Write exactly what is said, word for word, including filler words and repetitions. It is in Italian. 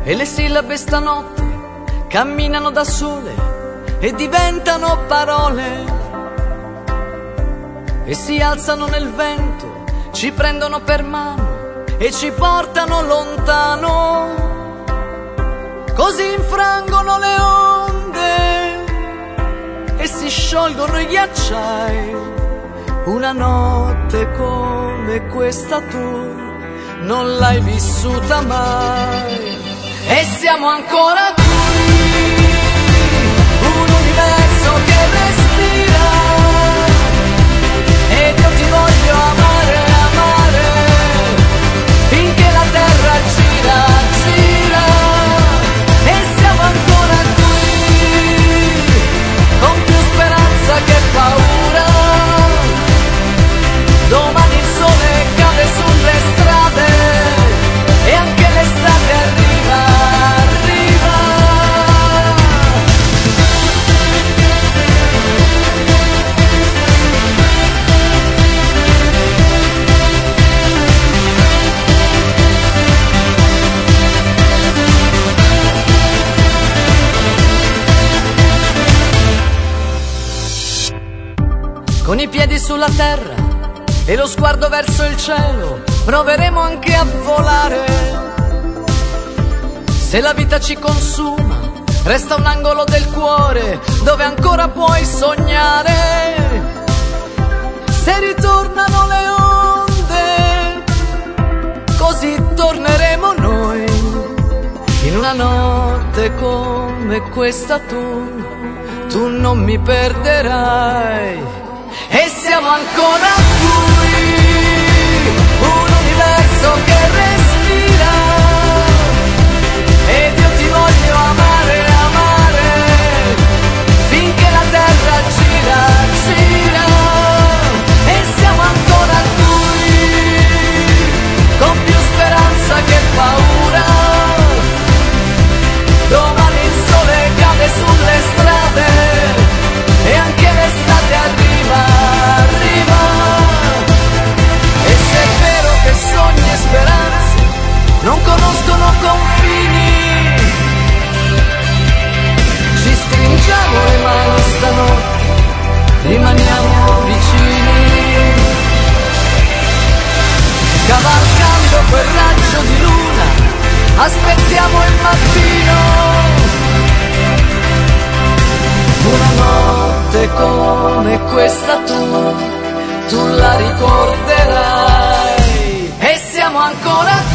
E le sillabe stanotte camminano da sole e diventano parole e si alzano nel vento, ci prendono per mano e ci portano lontano. Così infrangono le onde e si sciolgono i ghiacciai. Una notte come questa tu non l'hai vissuta mai. E siamo ancora qui, un universo che respira, ed io ti voglio amare, amare, finché la terra gira, gira. E siamo ancora qui, con più speranza che paura. Domani il sole cade sulle strade e anche l'estate arriva, arriva. Con i piedi sulla terra e lo sguardo verso il cielo, proveremo anche a volare. Se la vita ci consuma, resta un angolo del cuore dove ancora puoi sognare. Se ritornano le onde, così torneremo noi. In una notte come questa tu, tu non mi perderai. E siamo ancora qui, un universo che respira, ed io ti voglio amare, amare, finché la terra gira, gira. E siamo ancora qui, con più speranza che paura. Domani il sole cade sulle strade e anche l'estate arriva, arriva. E se è vero che sogni e speranze non conoscono confini, ci stringiamo le mani stanotte, rimaniamo vicini, cavalcando quel raggio di luna, aspettiamo il mattino. Una notte come questa tu, tu la ricorderai. E siamo ancora qui.